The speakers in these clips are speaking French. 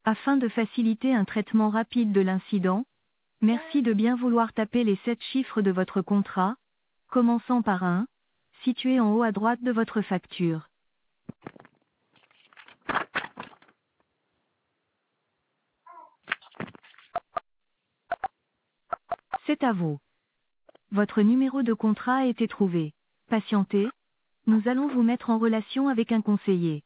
Afin de faciliter un traitement rapide de l'incident, merci de bien vouloir taper les 7 chiffres de votre contrat, commençant par un, situé en haut à droite de votre facture. C'est à vous. Votre numéro de contrat a été trouvé. Patientez, nous allons vous mettre en relation avec un conseiller.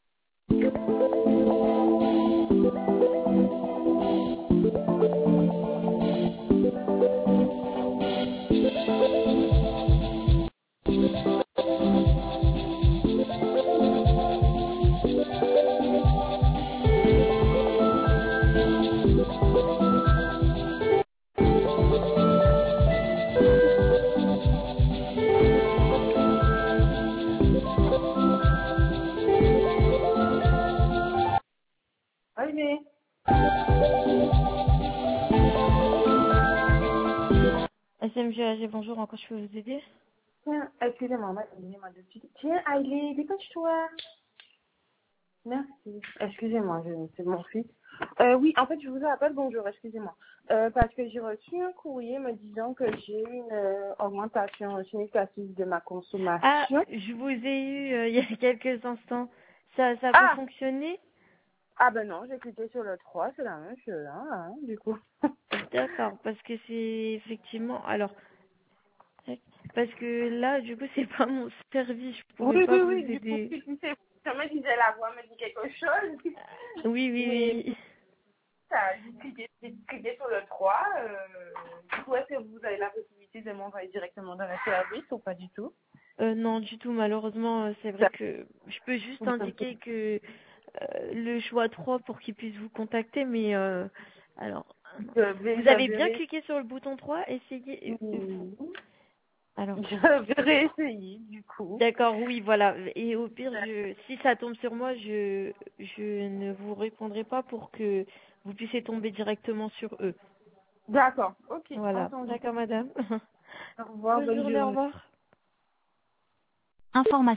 Allez. SMGAG, bonjour, encore je peux vous aider? Tiens, excusez-moi, excusez-moi de suite. Tiens, allez, dépêche-toi. Merci. Excusez-moi, c'est mon fils. Oui, en fait, je vous appelle, bonjour, excusez-moi. Parce que j'ai reçu un courrier me disant que j'ai eu une augmentation significative de ma Ah, consommation. je vous ai eu il y a quelques instants. Ça a pas Ah fonctionné? Ah ben non, j'ai cliqué sur le 3, c'est la même chose, hein, du coup. D'accord, parce que c'est effectivement... Alors, parce que là, du coup, c'est pas mon service, je pourrais Oui, pas oui, vous oui, du coup, aider. si c'est jamais disait la voix me dit quelque chose. Oui, Mais oui, oui. ça, j'ai cliqué sur le 3. Du coup, est-ce que vous avez la possibilité de m'envoyer directement dans le service ou pas du tout? Non, du tout, malheureusement, c'est vrai que je peux juste indiquer que le choix 3 pour qu'il puisse vous contacter, mais alors, vous Je avez bien verrai. cliqué sur le bouton 3, essayez. Alors, Je vais réessayer, du coup. d'accord, oui, voilà. Et au pire, si ça tombe sur moi, je ne vous répondrai pas pour que vous puissiez tomber directement sur eux. D'accord, ok, Voilà. entendu. D'accord, madame. Au revoir, Bonne bonne journée, au journée. revoir. Information.